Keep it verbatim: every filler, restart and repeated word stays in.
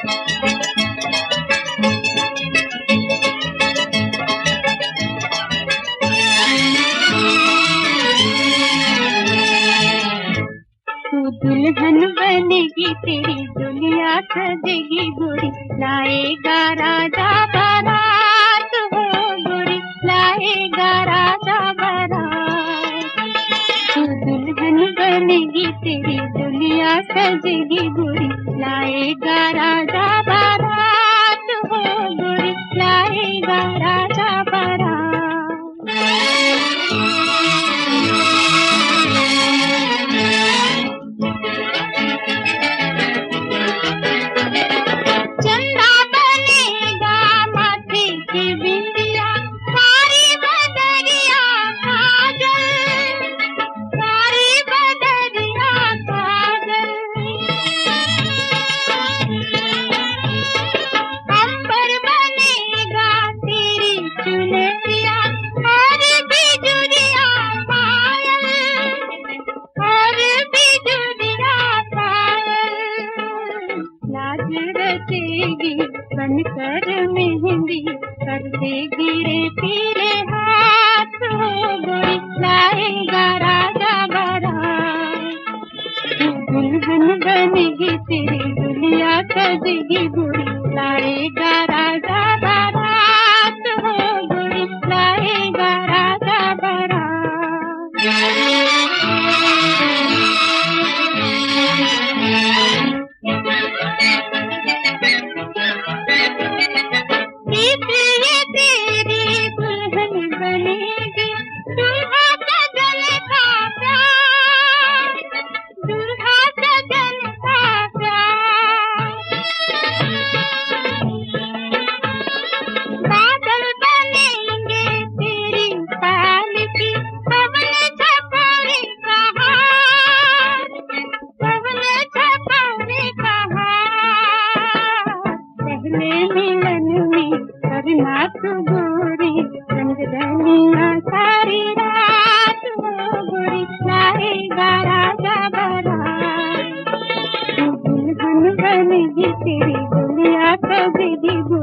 दुल्हन बनेगी तेरी दुनिया सजेगी गोरी, लाएगा राजा बारात हो गोरी, लाएगा राजा बारात। तू दुल्हन बनेगी तेरी दुनिया सजेगी गोरी, लाएगा राजा बारात हो गोरी, लाएगा राजा बारात। बनकर मेहंदी कर देगी रे पीले हाथ हो गोरी, लाएगा राजा बारात। तू दुल्हन बनेगी तेरी दुनिया सजेगी गोरी, लाएगा राजा बारात हो गोरी, लाएगा राजा बारात। तू गोरी रंगदनिया सारी रात हो गोरी, लाएगा राजा बारात। तू दुल्हन बनेगी तेरी दुनिया सजेगी।